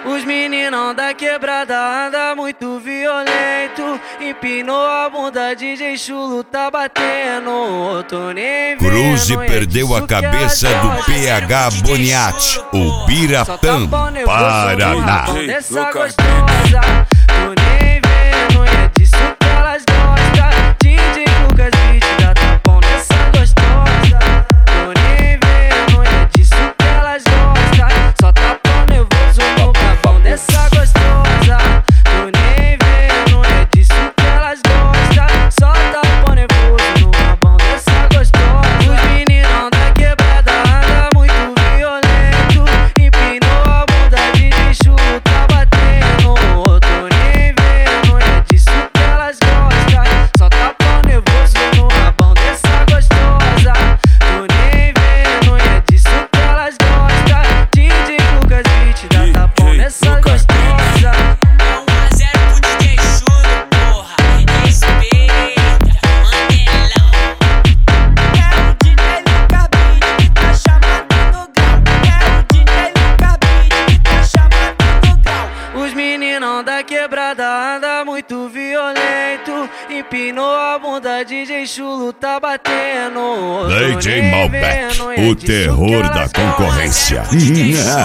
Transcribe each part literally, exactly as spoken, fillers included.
Os meninão da quebrada anda muito violento. Empinou a bunda, D J Chulo tá batendo. Tô nem vendo. Cruze perdeu a cabeça do P H Boniati, o Biratã, Paraná. Dessa gostosa, tô nem vendo, é disso que elas gostam. D J Lucas Beat dá tapão nessa gostosa. Tô nem vendo, é disso que elas gostam. Só tapão nervoso no rabão dessa gostosa. Tô nem vendo, é disso que elas gostam. Só tapão nervoso no rabão dessa gostosa. Os meninão da quebrada anda muito violento. Empinou a bunda, D J Chulo tá batendo. Tô nem vendo, é disso que elas gostam. Só tapão nervoso no rabão dessa gostosa. Tô nem vendo, é disso que elas gostam. D J Lucas Beat dá tapão nessa gostosa. É um a zero pro D J Chulo, porra. Respeita, Mandelão. É o D J Lucas Beat que tá chamando no grau. É o D J Lucas Beat que tá chamando no grau. Os meninão da quebrada anda muito violento. Empinou a bunda, D J Chulo tá batendo. D J Malbec, o terror da concorrência.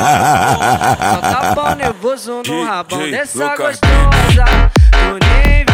Só tapão nervoso no rabão dessa gostosa. Tô nem